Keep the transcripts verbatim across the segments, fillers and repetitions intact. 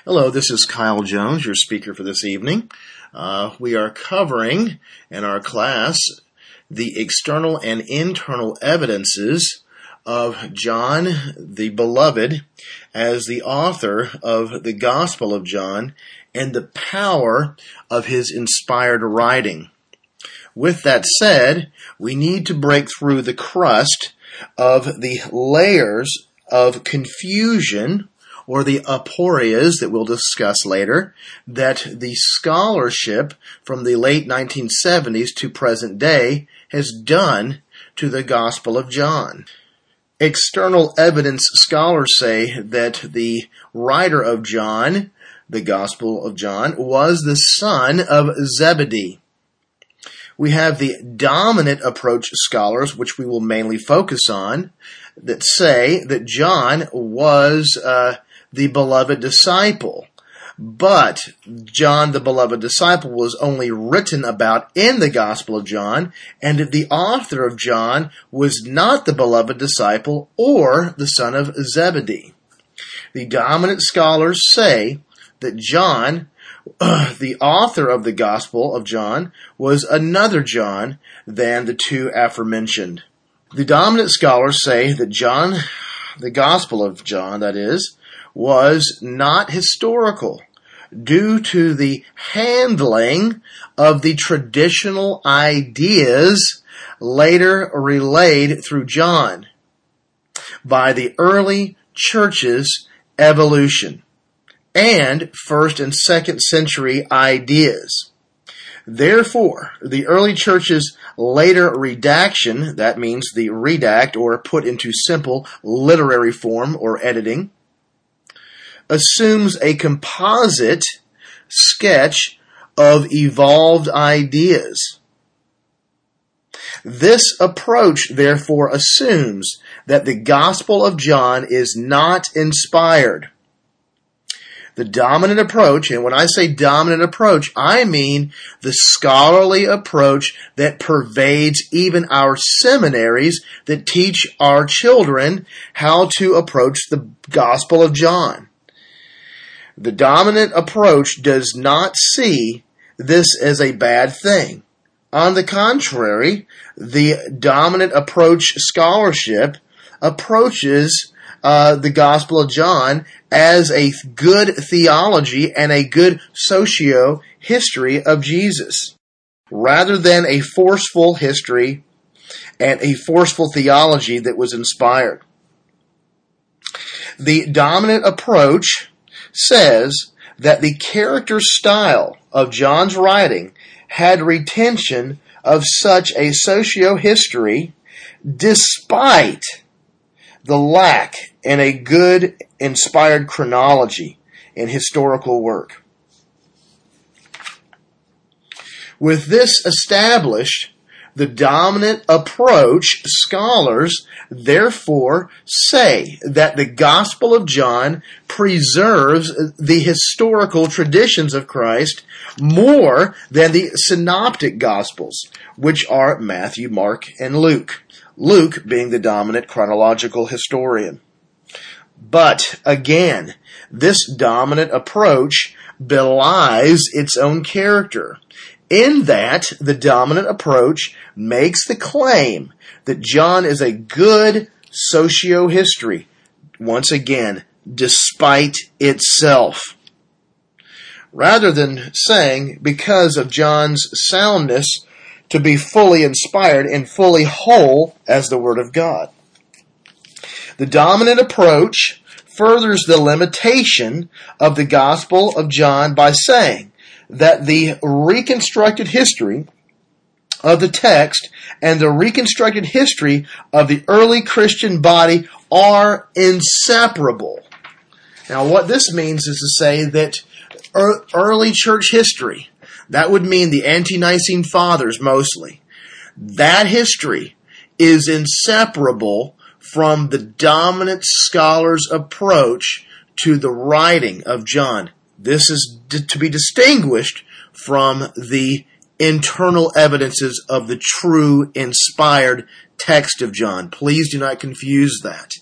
Hello, this is Kyle Jones, your speaker for this evening. Uh, we are covering in our class the external and internal evidences of John the Beloved as the author of the Gospel of John and the power of his inspired writing. With that said, we need to break through the crust of the layers of confusion or the aporias that we'll discuss later, that the scholarship from the late nineteen seventies to present day has done to the Gospel of John. External evidence scholars say that the writer of John, the Gospel of John, was the son of Zebedee. We have the dominant approach scholars, which we will mainly focus on, that say that John was uh, the beloved disciple. But John, the beloved disciple, was only written about in the Gospel of John, and the author of John was not the beloved disciple or the son of Zebedee. The dominant scholars say that John, uh, the author of the Gospel of John, was another John than the two aforementioned. The dominant scholars say that John, the Gospel of John, that is, was not historical due to the handling of the traditional ideas later relayed through John by the early church's evolution and first and second century ideas. Therefore, the early church's later redaction, that means the redact or put into simple literary form or editing, assumes a composite sketch of evolved ideas. This approach, therefore, assumes that the Gospel of John is not inspired. The dominant approach, and when I say dominant approach, I mean the scholarly approach that pervades even our seminaries that teach our children how to approach the Gospel of John. The dominant approach does not see this as a bad thing. On the contrary, the dominant approach scholarship approaches uh, the Gospel of John as a good theology and a good socio-history of Jesus, rather than a forceful history and a forceful theology that was inspired. The dominant approach says that the character style of John's writing had retention of such a socio-history despite the lack in a good inspired chronology in historical work. With this established, the dominant approach scholars therefore say that the Gospel of John preserves the historical traditions of Christ more than the synoptic Gospels, which are Matthew, Mark, and Luke. Luke being the dominant chronological historian. But again, this dominant approach belies its own character, in that the dominant approach makes the claim that John is a good socio-history, once again, despite itself. Rather than saying, because of John's soundness, to be fully inspired and fully whole as the Word of God. The dominant approach furthers the limitation of the Gospel of John by saying that the reconstructed history of the text and the reconstructed history of the early Christian body are inseparable. Now, what this means is to say that early church history, that would mean the Ante-Nicene Fathers mostly, that history is inseparable from the dominant scholar's approach to the writing of John. This is to be distinguished from the internal evidences of the true inspired text of John. Please do not confuse that.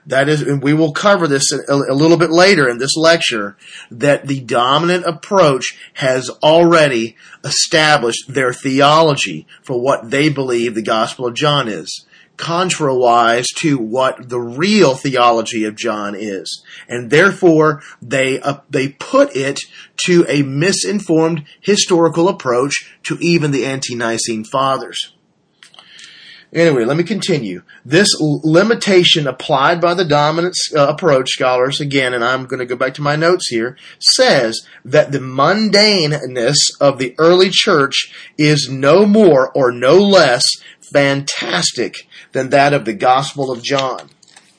That is, and we will cover this a, a little bit later in this lecture, that the dominant approach has already established their theology for what they believe the Gospel of John is, contrariwise to what the real theology of John is. And therefore, they uh, they put it to a misinformed historical approach to even the Ante-Nicene Fathers. Anyway, let me continue. This limitation applied by the dominant uh, approach scholars, again, and I'm going to go back to my notes here, says that the mundaneness of the early church is no more or no less fantastic than that of the Gospel of John.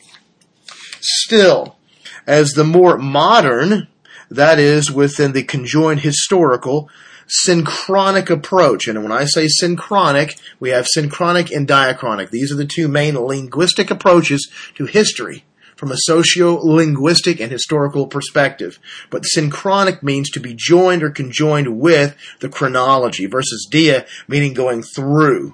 Still, as the more modern, that is, within the conjoined historical, synchronic approach. And when I say synchronic, we have synchronic and diachronic. These are the two main linguistic approaches to history from a socio-linguistic and historical perspective. But synchronic means to be joined or conjoined with the chronology versus dia meaning going through.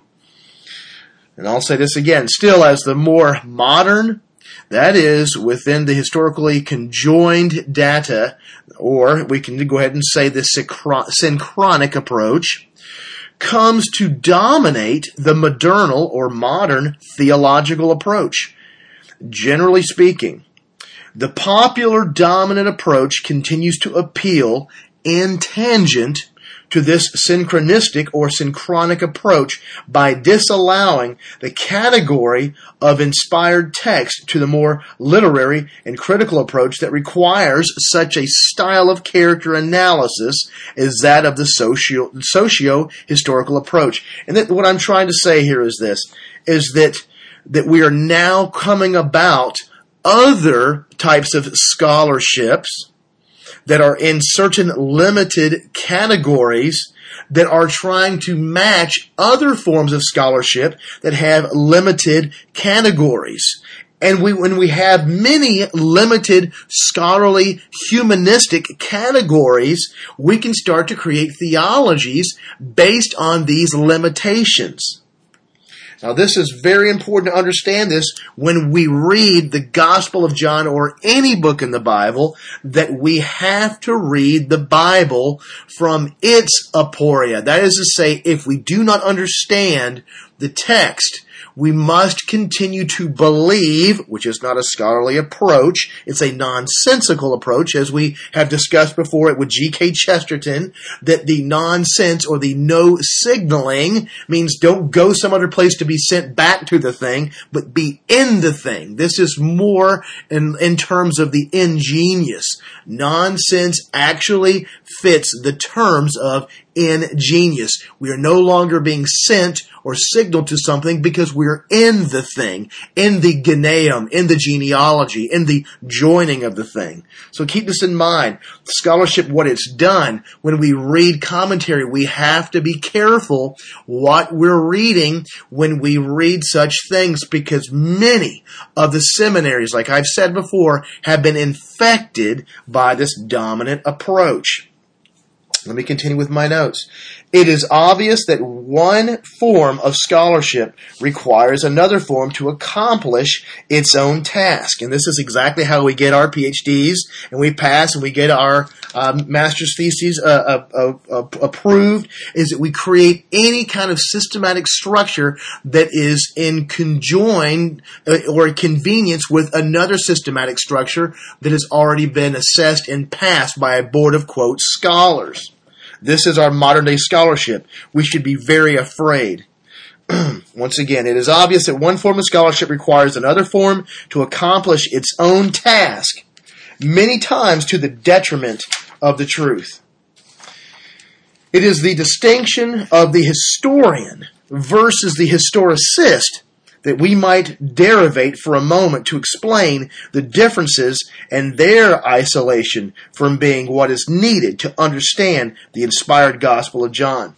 And I'll say this again, still as the more modern, that is, within the historically conjoined data, or we can go ahead and say the synchronic approach, comes to dominate the modernal or modern theological approach. Generally speaking, the popular dominant approach continues to appeal in tangent to this synchronistic or synchronic approach by disallowing the category of inspired text to the more literary and critical approach that requires such a style of character analysis as that of the socio, socio-historical approach. And that what I'm trying to say here is this, is that, that we are now coming about other types of scholarships that are in certain limited categories that are trying to match other forms of scholarship that have limited categories. And we, when we have many limited scholarly humanistic categories, we can start to create theologies based on these limitations. Now, this is very important to understand this when we read the Gospel of John or any book in the Bible, that we have to read the Bible from its aporia. That is to say, if we do not understand the text, we must continue to believe, which is not a scholarly approach, it's a nonsensical approach, as we have discussed before it with G K Chesterton, that the nonsense or the no signaling means don't go some other place to be sent back to the thing, but be in the thing. This is more in, in terms of the ingenious. Nonsense actually fits the terms of ingenious. We are no longer being sent or signaled to something because we're in the thing, in the geneum, in the genealogy, in the joining of the thing. So keep this in mind. Scholarship, what it's done, when we read commentary, we have to be careful what we're reading when we read such things, because many of the seminaries, like I've said before, have been infected by this dominant approach. Let me continue with my notes. It is obvious that one form of scholarship requires another form to accomplish its own task. And this is exactly how we get our P H Ds, and we pass, and we get our um, master's theses uh, uh, uh, approved, is that we create any kind of systematic structure that is in conjoined uh, or convenience with another systematic structure that has already been assessed and passed by a board of, quote, scholars. This is our modern-day scholarship. We should be very afraid. Once again, it is obvious that one form of scholarship requires another form to accomplish its own task, many times to the detriment of the truth. It is the distinction of the historian versus the historicist that we might derivate for a moment to explain the differences and their isolation from being what is needed to understand the inspired Gospel of John.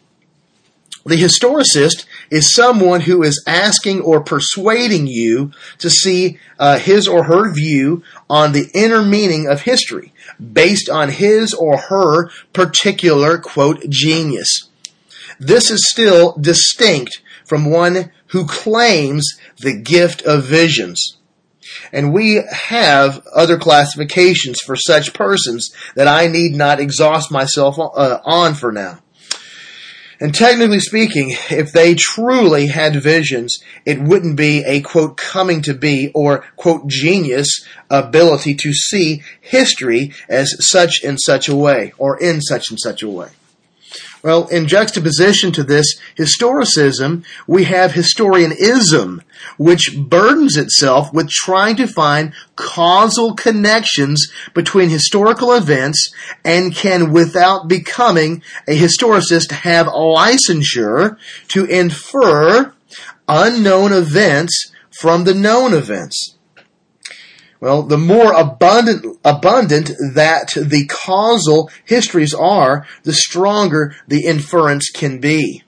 The historicist is someone who is asking or persuading you to see uh, his or her view on the inner meaning of history based on his or her particular, quote, genius. This is still distinct from one who claims the gift of visions. And we have other classifications for such persons that I need not exhaust myself uh, on for now. And technically speaking, if they truly had visions, it wouldn't be a, quote, coming to be or, quote, genius ability to see history as such and such a way or in such and such a way. Well, in juxtaposition to this historicism, we have historianism, which burdens itself with trying to find causal connections between historical events and can, without becoming a historicist, have a licensure to infer unknown events from the known events. Well, the more abundant, abundant that the causal histories are, the stronger the inference can be.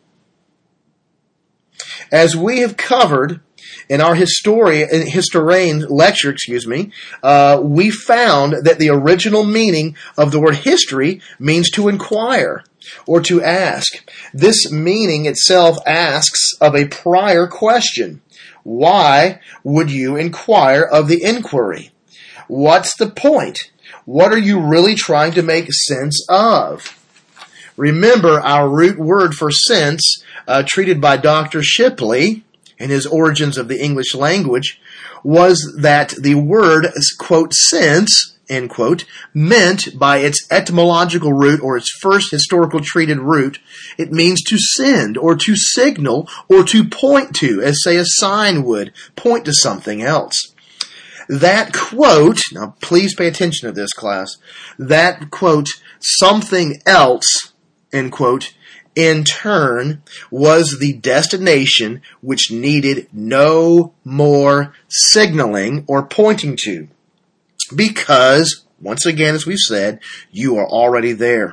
As we have covered in our historian, historian lecture, excuse me, uh, we found that the original meaning of the word history means to inquire or to ask. This meaning itself asks of a prior question. Why would you inquire of the inquiry? What's the point? What are you really trying to make sense of? Remember, our root word for sense, uh, treated by Doctor Shipley in his Origins of the English Language, was that the word, quote, sense, end quote, meant by its etymological root or its first historical treated root, it means to send or to signal or to point to, as say a sign would, point to something else. That quote, now please pay attention to this, class, that quote, something else, end quote, in turn was the destination which needed no more signaling or pointing to. Because, once again, as we've said, you are already there.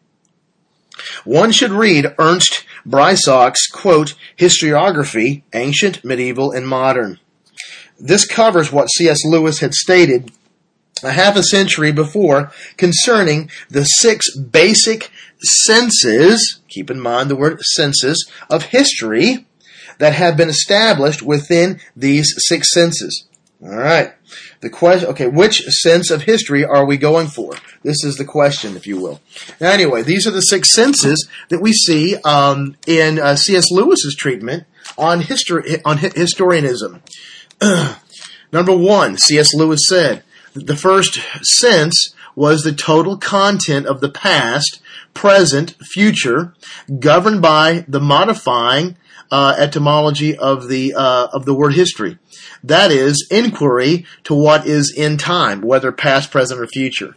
One should read Ernst Brysock's, quote, historiography, ancient, medieval, and modern. This covers what C S Lewis had stated a half a century before concerning the six basic senses, keep in mind the word senses, of history that have been established within these six senses. All right. The question, okay, which sense of history are we going for? This is the question, if you will. Now, anyway, these are the six senses that we see um, in uh, C S Lewis's treatment on history, on hi- historianism. Number one, C S Lewis said, the first sense was the total content of the past, present, future, governed by the modifying uh, etymology of the uh, of the word history. That is, inquiry to what is in time, whether past, present, or future.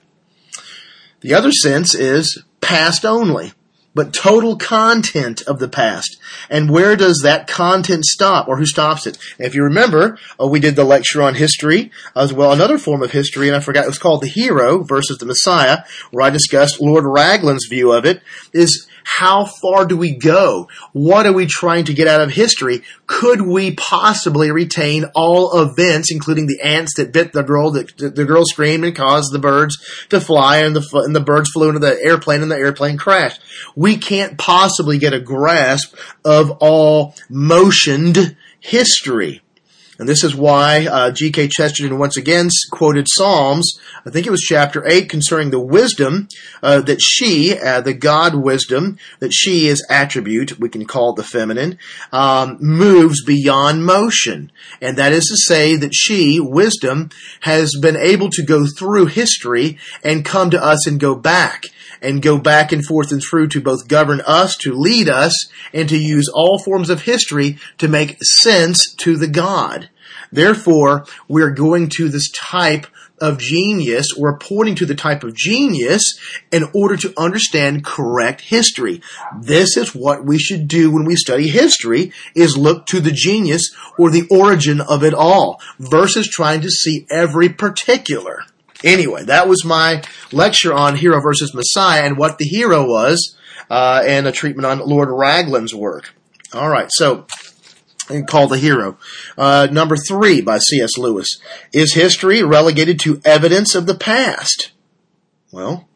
The other sense is past only, but total content of the past. And where does that content stop, or who stops it? And if you remember, uh, we did the lecture on history, as well another form of history, and I forgot, it was called The Hero versus the Messiah, where I discussed Lord Raglan's view of it, is how far do we go? What are we trying to get out of history? Could we possibly retain all events, including the ants that bit the girl, that the girl screamed and caused the birds to fly, and the and the birds flew into the airplane, and the airplane crashed? We can't possibly get a grasp of all motioned history. And this is why uh, G K Chesterton once again quoted Psalms, I think it was chapter eight, concerning the wisdom uh, that she, uh, the God wisdom, that she is attribute, we can call it the feminine, um, moves beyond motion. And that is to say that she, wisdom, has been able to go through history and come to us and go back. And go back and forth and through to both govern us, to lead us, and to use all forms of history to make sense to the God. Therefore, we're going to this type of genius, or pointing to the type of genius, in order to understand correct history. This is what we should do when we study history, is look to the genius, or the origin of it all, versus trying to see every particular. Anyway, that was my lecture on Hero versus Messiah and what the hero was, uh, and a treatment on Lord Raglan's work. All right, so called The Hero. Uh, number three by C S Lewis. Is history relegated to evidence of the past? Well,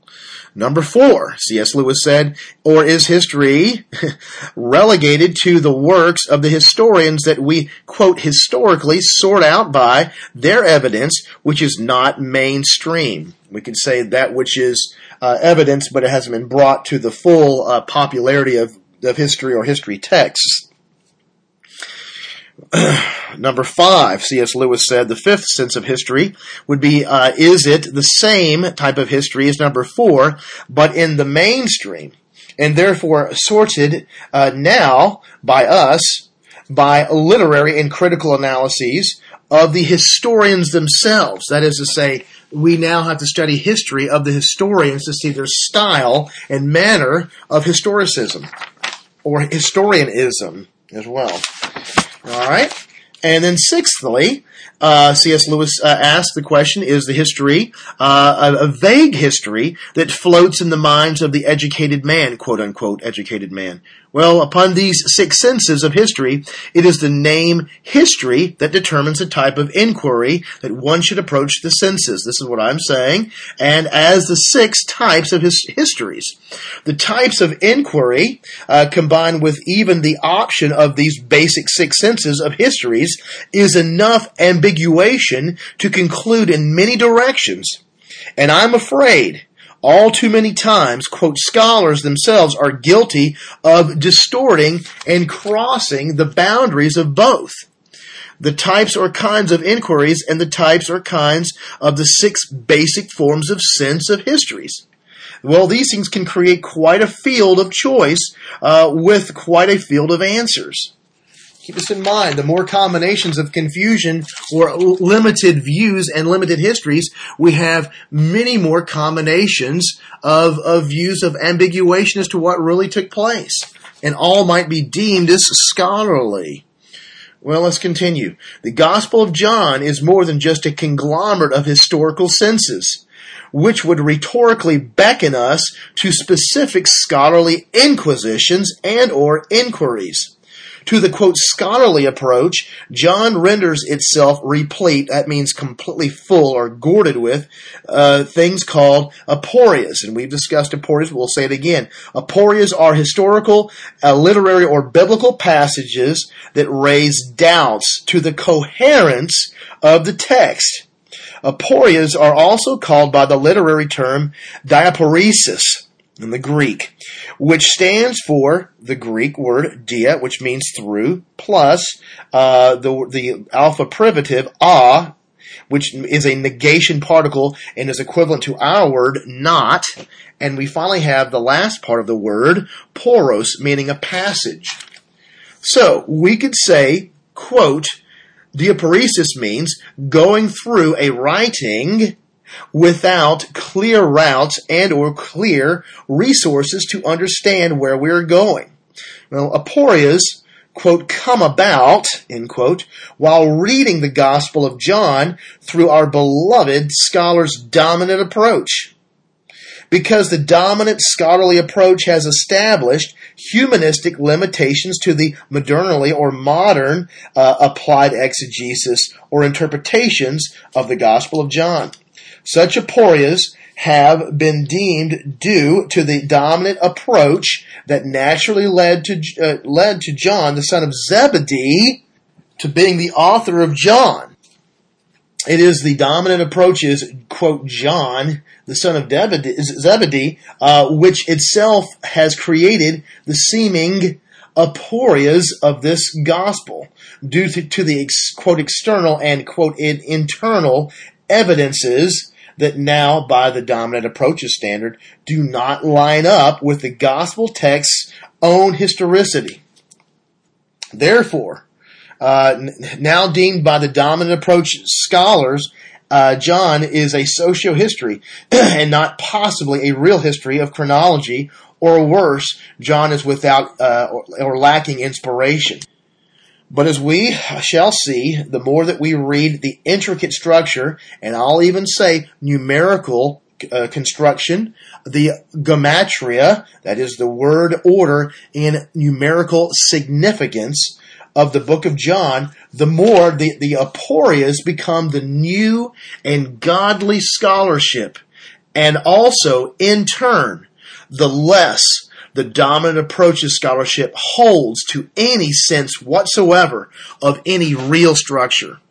Number four, C S Lewis said, or is history relegated to the works of the historians that we, quote, historically sort out by their evidence, which is not mainstream? We could say that which is uh, evidence, but it hasn't been brought to the full uh, popularity of, of history or history texts. Number five, C S Lewis said, the fifth sense of history would be, uh, is it the same type of history as number four, but in the mainstream, and therefore sorted uh, now by us by literary and critical analyses of the historians themselves. That is to say, we now have to study history of the historians to see their style and manner of historicism, or historianism as well. All right. And then sixthly, uh, C S Lewis uh, asked the question, is the history uh, a, a vague history that floats in the minds of the educated man, quote unquote, educated man? Well, upon these six senses of history, it is the name history that determines the type of inquiry that one should approach the senses. This is what I'm saying. And as the six types of his histories, the types of inquiry, uh, combined with even the option of these basic six senses of histories, is enough ambiguation to conclude in many directions. And I'm afraid all too many times, quote, scholars themselves are guilty of distorting and crossing the boundaries of both the types or kinds of inquiries and the types or kinds of the six basic forms of sense of histories. Well, these things can create quite a field of choice uh, with quite a field of answers. Keep this in mind. The more combinations of confusion or limited views and limited histories, we have many more combinations of, of views of ambiguation as to what really took place. And all might be deemed as scholarly. Well, let's continue. The Gospel of John is more than just a conglomerate of historical senses, which would rhetorically beckon us to specific scholarly inquisitions and or inquiries. To the, quote, scholarly approach, John renders itself replete, that means completely full or gourded with, uh, things called aporias. And we've discussed aporias, but we'll say it again. Aporias are historical, uh, literary, or biblical passages that raise doubts to the coherence of the text. Aporias are also called by the literary term diaporesis in the Greek, which stands for the Greek word dia, which means through, plus uh, the the alpha privative a, which is a negation particle and is equivalent to our word not. And we finally have the last part of the word, poros, meaning a passage. So we could say, quote, diaporesis means going through a writing without clear routes and or clear resources to understand where we're going. Well, aporias, quote, come about, end quote, while reading the Gospel of John through our beloved scholar's dominant approach. Because the dominant scholarly approach has established humanistic limitations to the modernly or modern uh, applied exegesis or interpretations of the Gospel of John. Such aporias have been deemed due to the dominant approach that naturally led to uh, led to John, the son of Zebedee, to being the author of John. It is the dominant approach is, quote, John, the son of Zebedee, uh, which itself has created the seeming aporias of this gospel due to, to the, quote, external and, quote, internal evidences that now, by the dominant approaches standard, do not line up with the gospel text's own historicity. Therefore, uh, now deemed by the dominant approach scholars, uh, John is a socio-history and not possibly a real history of chronology, or worse, John is without uh, or, or lacking inspiration. But as we shall see, the more that we read the intricate structure, and I'll even say numerical uh, construction, the gematria, that is the word order in numerical significance of the book of John, the more the, the aporias become the new and godly scholarship And also, in turn, the less the dominant approach of scholarship holds to any sense whatsoever of any real structure.